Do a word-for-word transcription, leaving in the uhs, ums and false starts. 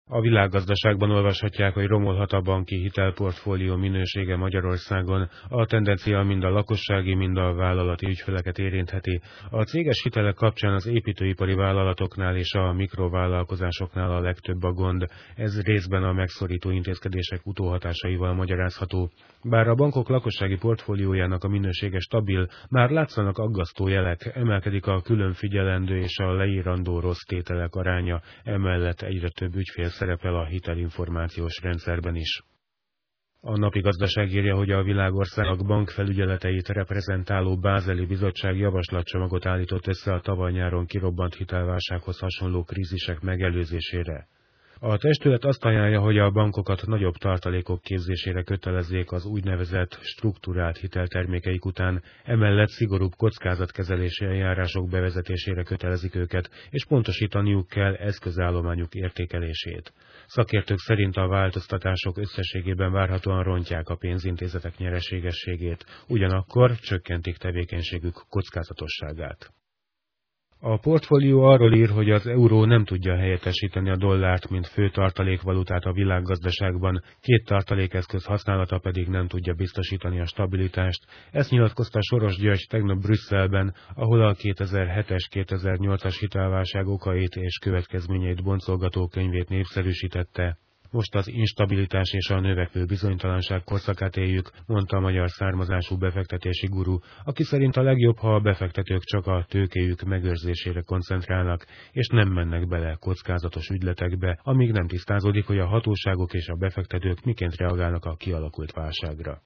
A világgazdaságban olvashatják, hogy romolhat a banki hitelportfólió minősége Magyarországon. A tendencia mind a lakossági, mind a vállalati ügyfeleket érintheti. A céges hitelek kapcsán az építőipari vállalatoknál és a mikrovállalkozásoknál a legtöbb a gond. Ez részben a megszorító intézkedések utóhatásaival magyarázható. Bár a bankok lakossági portfóliójának a minősége stabil, már látszanak aggasztó jelek, emelkedik a külön figyelendő és a leírandó rossz tételek aránya, emellett egyre több ügyfél szerepel a hitelinformációs rendszerben is. A Napi Gazdaság írja, hogy a világországok bankfelügyeleteit reprezentáló Bázeli Bizottság javaslatcsomagot állított össze a tavaly nyáron kirobbant hitelválsághoz hasonló krízisek megelőzésére. A testület azt ajánlja, hogy a bankokat nagyobb tartalékok képzésére kötelezzék az úgynevezett strukturált hiteltermékeik után, emellett szigorúbb kockázatkezelési eljárások bevezetésére kötelezik őket, és pontosítaniuk kell eszközállományuk értékelését. Szakértők szerint a változtatások összességében várhatóan rontják a pénzintézetek nyereségességét, ugyanakkor csökkentik tevékenységük kockázatosságát. A portfólió arról ír, hogy az euró nem tudja helyettesíteni a dollárt, mint fő tartalékvalutát a világgazdaságban, két tartalékeszköz használata pedig nem tudja biztosítani a stabilitást. Ezt nyilatkozta Soros György tegnap Brüsszelben, ahol a kétezer-hetes-kétezer-nyolcas hitelválság okait és következményeit boncolgató könyvét népszerűsítette. Most az instabilitás és a növekvő bizonytalanság korszakát éljük, mondta a magyar származású befektetési guru, aki szerint a legjobb, ha a befektetők csak a tőkéjük megőrzésére koncentrálnak, és nem mennek bele kockázatos ügyletekbe, amíg nem tisztázódik, hogy a hatóságok és a befektetők miként reagálnak a kialakult válságra.